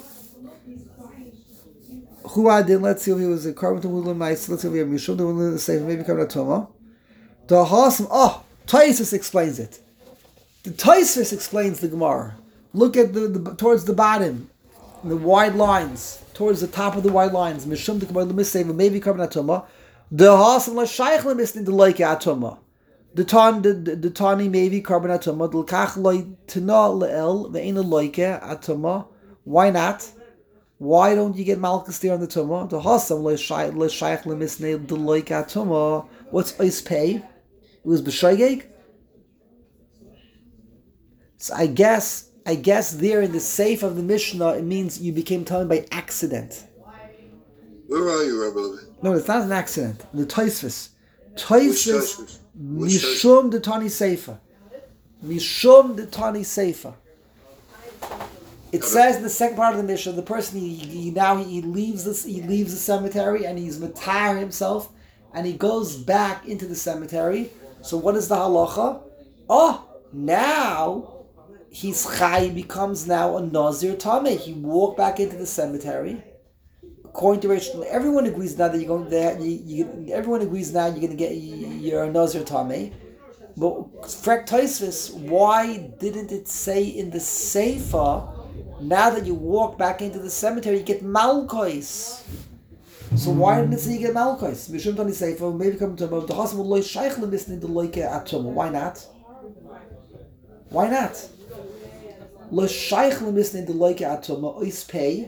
Who I did, let's see if he was a Carbon Tuma, let's see if he was Mishum, the Sefer, maybe Carbon Tuma. The Hasam, oh, Taisus explains it. The Tosfos explains the Gemara. Look at the, the towards the bottom, the wide lines, towards the top of the wide lines. Mishum the Gemara l'misayv maybe carbon atoma. The hasan l'shayich l'misnin the like atoma. The ton the the tani maybe carbon atoma. The l'kach loy tina le'el ve'ena like atoma. Why not? Why don't you get malchus there on the tuma? The hasan l'shayich l'misnin the like atoma. What's ois pay? It was b'shayig. So I guess, I guess there in the safe of the Mishnah, it means you became tummy by accident. Where are you, Rabbi Levi? No, it's not an accident. The Tosfos. Tosfos, Tosfos? Mishum the Tani Seifa. Mishum the Tani Seifa. It okay. says in the second part of the Mishnah, the person, he, he now he leaves this, he leaves the cemetery and he's matar himself and he goes back into the cemetery. So what is the halacha? Oh, now he's chai, becomes now a nazir tameh. He walked back into the cemetery. According to Rich, everyone agrees now that you're going there. You, you, everyone agrees now you're going to get you're a nazir tameh. But Frek Tosfos, why didn't it say in the Sefer? Now that you walk back into the cemetery, you get malchus. So why didn't it say you get malchus? Mishum Tani Sefer, maybe come to the hospital loy shaykh listening to loike atoma. Why not? Why not? Lo shaykh listening to loike atoma ois pay.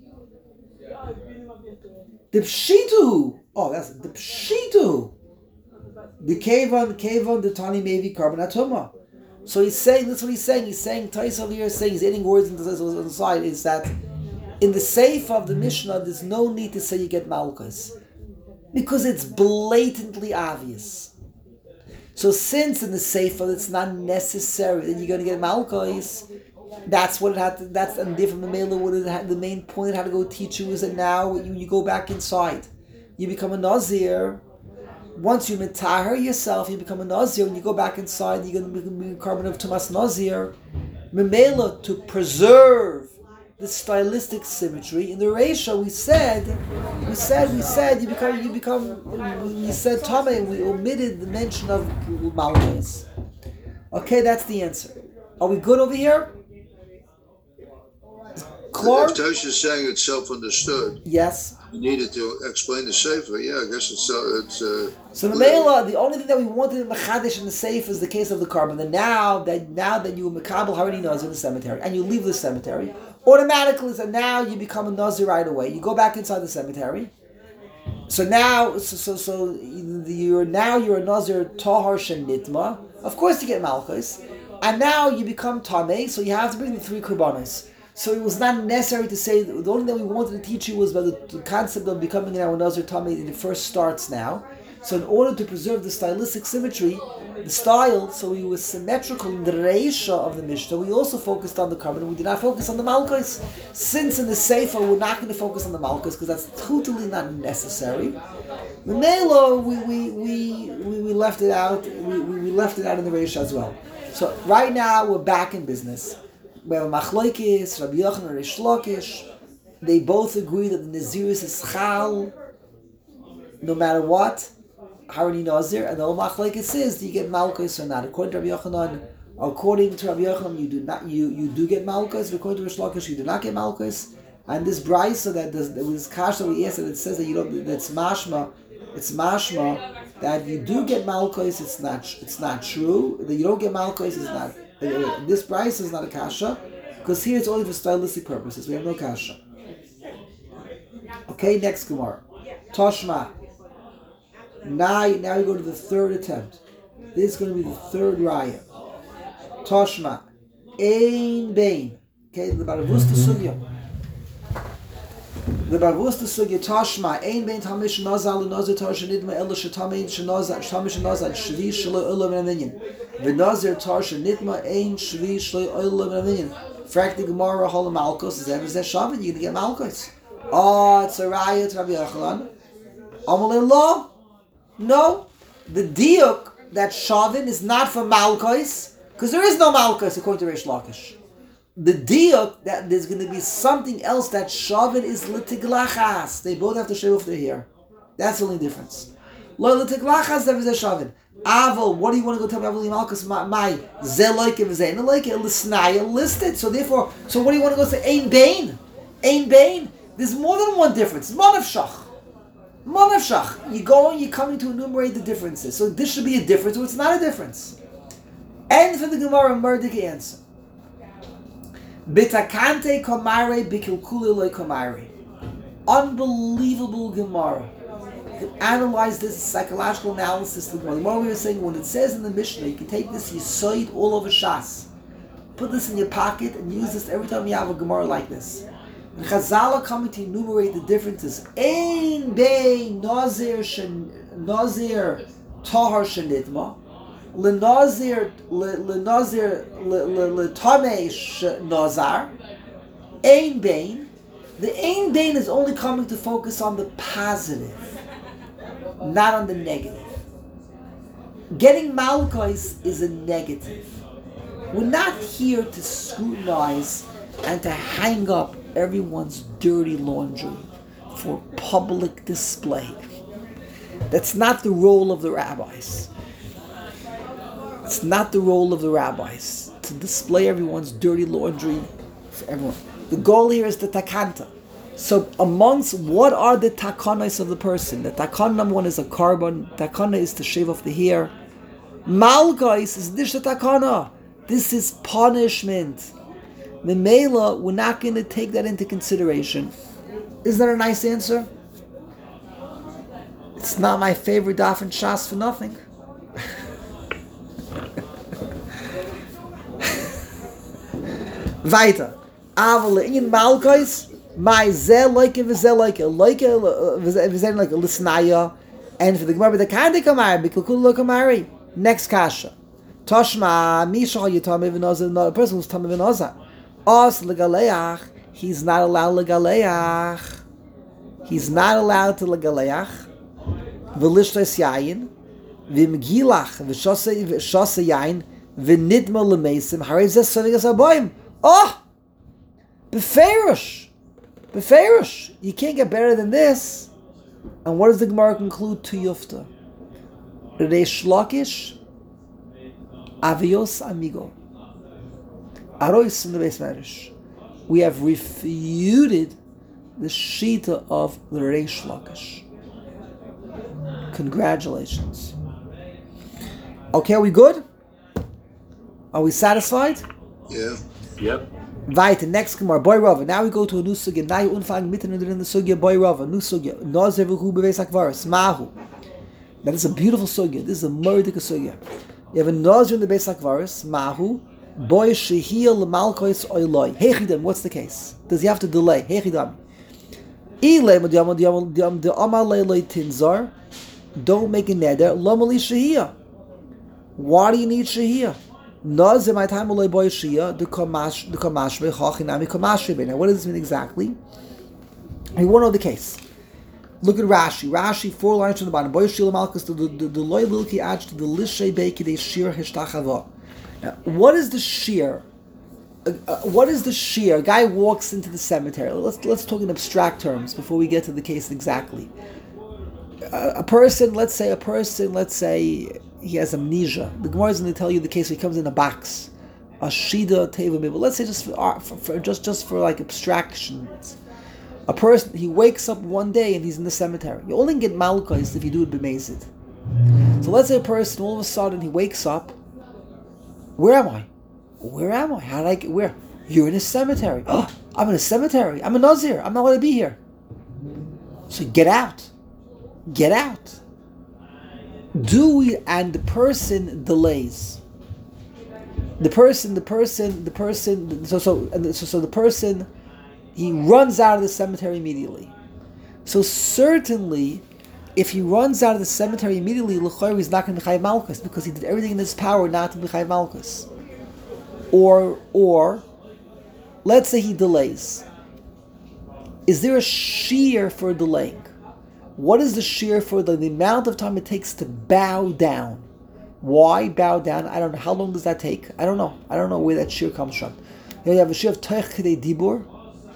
The pshitu. Oh, that's the pshitu. The kevan kevan the tani maybe carbon atoma. So he's saying, that's what he's saying. He's saying, Tais over here is saying, he's adding words on the side, is that in the Seif of the Mishnah, there's no need to say you get Malchus. Because it's blatantly obvious. So since in the Seif it's not necessary that you're going to get Malchus, that's what it had to, that's and different from the Mela, what it had, the main point it had to go teach you is that now you, you go back inside. You become a Nazir. Once you metahar yourself, you become a Nazir. When you go back inside, you're going to be a carbon of Tumas Nazir. Memela, to preserve the stylistic symmetry. In the Reisha, we said, we said, we said, you become, you become, we said Tameh, we omitted the mention of Malchus. Okay, that's the answer. Are we good over here? Clark? If Tosh is saying it's self-understood, yes. You needed to explain the Sefer. Yeah, I guess it's uh, it's. Uh, so the Meila, the only thing that we wanted in Mechadish in the Sefer is the case of the carbon. And now that now that you Mekabel already knows in the cemetery and you leave the cemetery, automatically, so now you become a Nazir right away. You go back inside the cemetery. So now, so so, so you're now you're a Nazir Tahar Shenitma. Of course, you get Malchus, and now you become Tameh. So you have to bring the three Kurbanos. So it was not necessary to say, the only thing we wanted to teach you was about the, the concept of becoming an Nazir Tamid, and it first starts now. So in order to preserve the stylistic symmetry, the style, so we were symmetrical in the Reisha of the Mishnah, we also focused on the carbon, we did not focus on the Malkos. Since in the Sefer we're not going to focus on the Malkos, because that's totally not necessary. The Melo, we, we, we, we, we left it out, we, we, we left it out in the Reisha as well. So right now we're back in business. We have Machlokes, Rabbi Yochanan and Reish Lakish. They both agree that the Nazirus is Chal, no matter what. Harani Nazir, and the whole Machlokes says, do you get Malkos or not? According to Rabbi Yochanan, according to Rabbi Yochanan, you do not. You, you do get Malkos. According to Reish Lakish, you do not get Malkos. And this brisa that does, there was kasha we asked that it says that you don't. That's mashma. It's mashma that you do get Malkos. It's not. It's not true. That you don't get Malkos is not. Uh, this brisa is not a kasha because here it's only for stylistic purposes. We have no kasha. Okay, next Gemara. Toshma. Now, now we go to the third attempt. This is going to be the third raya. Toshma. Ein Bain. Okay, the Baravusta Sugya. The Baravusta Sugya. Toshma. Ein Bain Tamish Nazal Nazir Tarsha Nidma Ella Shatamin Shanazal Tamish Nazal Shvi Shlo Olam Raminyan. The Nazir Tarsha Nidma Ein Shvi Shlo Olam Raminyan. Frak the Gemara Hola Malkos. Is ever says Shabbat? You're going to get Malkos. Oh, it's a raya to Rabbi Yochanan. Amalei Law. No, the diuk that Shavin is not for Malkos, because there is no Malkos according to Reish Lakish. The diuk that there's going to be something else that Shavin is litiglachas. They both have to shave off their hair. That's the only difference. Lo litiglachas there is a Shavin. Aval, what do you want to go tell me? Aval Malkos my zeloikim zeinoikim lisnaya listed. So therefore, so what do you want to go say? Ein bain, ein bain. There's more than one difference. Manavshach. Manavshach, you go and you're coming to enumerate the differences. So this should be a difference, or it's not a difference. And for the Gemara, Murdik answer. Bitakante komare bikilkuli loy komare. Unbelievable Gemara. You can analyze this psychological analysis. The Gemara we were saying, when it says in the Mishnah, you can take this Yisoid all over Shas, put this in your pocket, and use this every time you have a Gemara like this. The Chazal are coming to enumerate the differences. Ein bein nazir shen nazir tahar shenitma, le nazir le nazir le tamei nazar. Ein bein. The ein bein is only coming to focus on the positive, not on the negative. Getting Malkos is a negative. We're not here to scrutinize and to hang up everyone's dirty laundry for public display. That's not the role of the rabbis. It's not the role of the rabbis to display everyone's dirty laundry for everyone. The goal here is the takanta. So amongst what are the takanas of the person? The takana number one is a carbon. Takana is to shave off the hair. Malkos is this takana. This is punishment. Memela, we're not going to take that into consideration. Isn't that a nice answer? It's not my favorite daf and shas for nothing. Weiter. Avale in Malkos, my zel like a zel like a like a zel like a lisnaya, and for the Gemara the kind of kamari bikul kamari. Next kasha. Toshma mishal yitame v'nozah. Not a person who's tame v'nozah. Os legaleach, he's not allowed legaleach. He's not allowed to legaleach. V'lishtos yayin, v'mgilach, v'shasa yayin, v'nidma l'meisim, harei zeh sovigas aboim. Oh! Beferish! Beferish! You can't get better than this. And what does the Gemara conclude to Yufta? Reish Lakish, Avios amigo. Arois in the base marish. We have refuted the shita of the Reish Lakish. Congratulations. Okay, are we good? Are we satisfied? Yeah. Yep. Weiter, next Gemara, Boy Rava. Now we go to a new sugya. Now you unfangen mitten in the sugya, Boy Rava, new sugya. Nozer v'hu beveis hakvaris, mahu. That is a beautiful sugya. This is a murdika sugya. You have a nozer in the beis hakvaris, mahu. Boy shehiyah l'malkois oiloi. Hechidam, what's the case? Does he have to delay? Hechidam. Ilem diam diam diam de amal leiloi tinzar. Don't make a neder. Lomali shehiyah. Why do you need shehiyah? Naz my time oloi boy shehiyah the kamash the kamashbe chachinami kamashbe. Now what does this mean exactly? You want to know the case. Look at Rashi. Rashi, four lines from the bottom. Boy shehiyah malchus to the the loy lilki adj to the lishay beiki de shir hishtachava. Now, what is the shear? Uh, uh, what is the shear? A guy walks into the cemetery. Let's let's talk in abstract terms before we get to the case exactly. Uh, a person, let's say a person, let's say he has amnesia. The Gemara is going to tell you the case where he comes in a box, a shida teva mibel. Let's say just for, for, for just just for like abstractions. A person, he wakes up one day and he's in the cemetery. You only get malchus if you do it b'mezid. So let's say a person all of a sudden he wakes up. Where am I? Where am I? How did I get where? You're in a cemetery. Oh, I'm in a cemetery. I'm a Nazir. I'm not allowed to be here. So get out. Get out. Do we, and the person delays. The person, the person, the person, so so, and so, so the person, he runs out of the cemetery immediately. So certainly, if he runs out of the cemetery immediately, l'chayr is not going to be chayv malchus because he did everything in his power not to be chayv malchus. Or, or, let's say he delays. Is there a shear for delaying? What is the shear for the, the amount of time it takes to bow down? Why bow down? I don't know. How long does that take? I don't know. I don't know where that shear comes from. You, know, you have a shear of toich kedei dibur,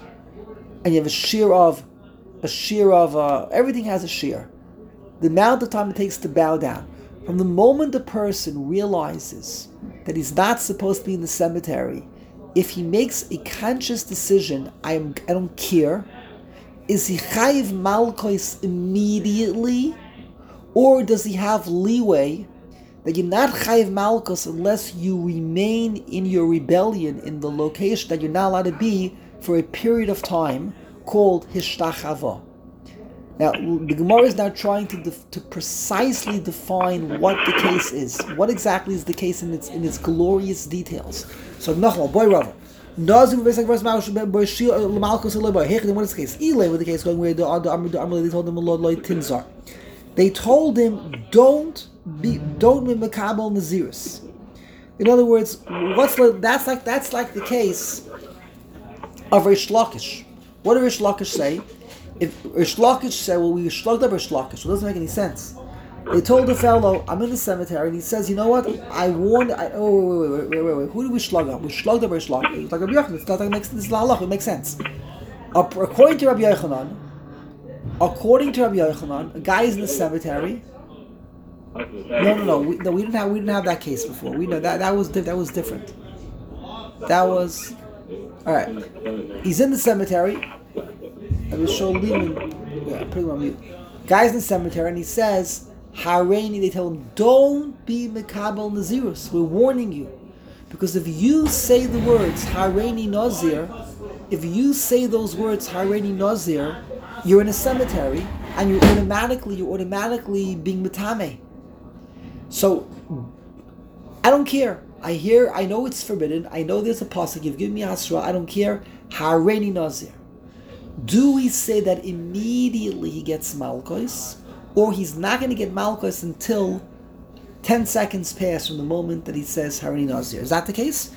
and you have a shear of, a shear of, uh, everything has a shear. The amount of time it takes to bow down. From the moment the person realizes that he's not supposed to be in the cemetery, if he makes a conscious decision, I am I don't care, is he chayiv malchus immediately, or does he have leeway that you're not chayiv malchus unless you remain in your rebellion in the location that you're not allowed to be for a period of time called hishtachava? Now, the Gemara is now trying to def- to precisely define what the case is. What exactly is the case in its in its glorious details? So, Nachal, boy, Rava. Nazim v'esek verse boy shil l'malchus l'boy. Hechid, what is the case? Ilay, with the case going where the the Amr the Amr they told him Lord Lord Tinzar. They told him don't be don't be mekabel nazirus. In other words, what's the, that's like that's like the case of Rish Lakish. What did Rish Lakish say? If Rish Lakish said, well, we shlugged up Rish Lakish, well, it doesn't make any sense. They told the fellow, I'm in the cemetery, and he says, you know what, I warned, I, oh, wait, wait, wait, wait, wait, wait, who did we slug up? We slugged up Rish Lakish. It's like Rabbi Yochanan, it's not like it makes, this is halach, it makes sense. According to Rabbi Yochanan, according to Rabbi Yochanan, a guy is in the cemetery. No, no, no, we, no, we didn't have, we didn't have that case before. We know that, that was, that was different. That was, all right. He's in the cemetery. I was showing Lehman, yeah, put him on mute. Guy's in the cemetery and he says, Hareini, they tell him, don't be Mekabel Nazirus. We're warning you. Because if you say the words Hareini Nazir, if you say those words Hareini Nazir, you're in a cemetery and you're automatically, you're automatically being Metame. So, I don't care. I hear, I know it's forbidden. I know there's a pasuk. You've given me Hasra. I don't care. Hareini Nazir. Do we say that immediately he gets Malchus, or he's not going to get Malchus until ten seconds pass from the moment that he says Hareini Nazir? Is that the case?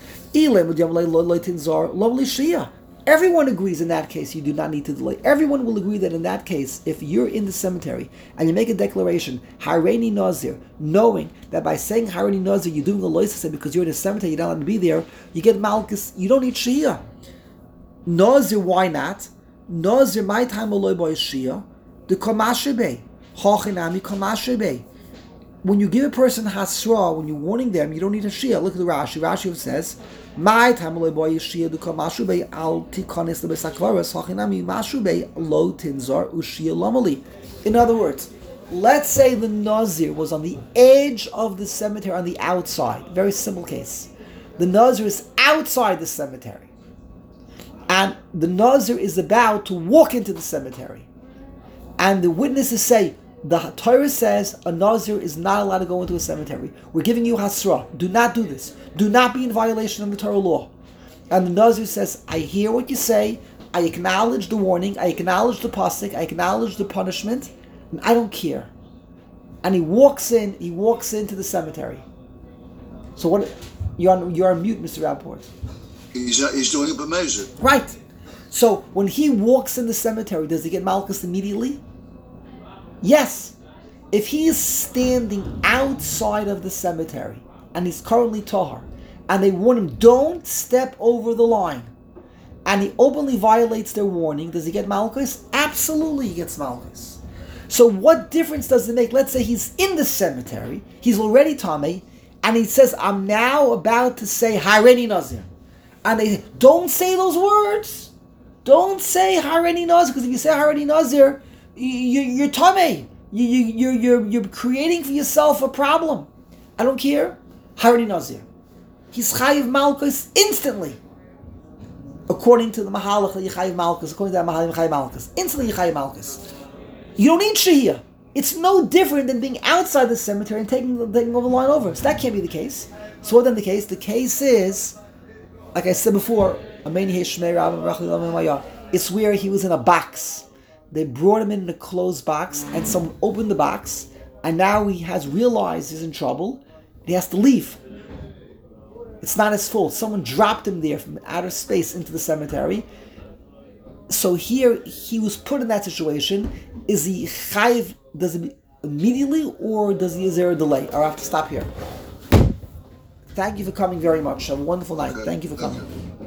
Everyone agrees in that case you do not need to delay. Everyone will agree that in that case, if you're in the cemetery and you make a declaration, Hareini Nazir, knowing that by saying Hareini Nazir you're doing a loisa because you're in the cemetery, you're not allowed to be there, you get Malchus, you don't need Shia. Nazir, why not? Nazir, my time aloy boy Shia, the Kamashebe, Hachinami Kamashebe. When you give a person Hasra, when you're warning them, you don't need a Shia. Look at the Rashi. Rashi says, my time aloy boy Shia, the Kamashebe, al tikonis the Besakvaras, Hachinami Mashube, lo tinzar ushia lamali. In other words, let's say the Nazir was on the edge of the cemetery, on the outside. Very simple case. The Nazir is outside the cemetery. And the Nazir is about to walk into the cemetery. And the witnesses say, The Torah says a Nazir is not allowed to go into a cemetery. We're giving you Hasra. Do not do this. Do not be in violation of the Torah law. And the Nazir says, I hear what you say. I acknowledge the warning. I acknowledge the pasuk. I acknowledge the punishment. And I don't care. And he walks in. He walks into the cemetery. So what? You're on, you're on mute, Mister Rappaport. He's uh, he's doing it b'mezid. Right. So when he walks in the cemetery, does he get Malchus immediately? Yes. If he is standing outside of the cemetery and he's currently tahar, and they warn him, don't step over the line, and he openly violates their warning, does he get Malchus? Absolutely he gets Malchus. So what difference does it make? Let's say he's in the cemetery, he's already Tameh, and he says, I'm now about to say Hareni Nazir. And they say, don't say those words. Don't say Hareni Nazir, because if you say Hareni Nazir, you, you're Tameh. You, you, you're, you're, you're creating for yourself a problem. I don't care. Hareni Nazir. He's Chayiv Malchus instantly. According to the Mahalach, Chayiv Malchus. According to the Mahalach, Chayiv Malchus. Instantly Chayiv Malchus. You don't need Shahiyah. It's no different than being outside the cemetery and taking, taking over the line over. So that can't be the case. So what then the case? The case is, like I said before, it's where he was in a box. They brought him in a closed box, and someone opened the box, and now he has realized he's in trouble. He has to leave. It's not his fault. Someone dropped him there from outer space into the cemetery. So here he was put in that situation. Is he chayiv? Does it immediately, or does he is there a delay? Or I have to stop here. Thank you for coming very much. Have a wonderful night. Okay. Thank you for Thank coming. you.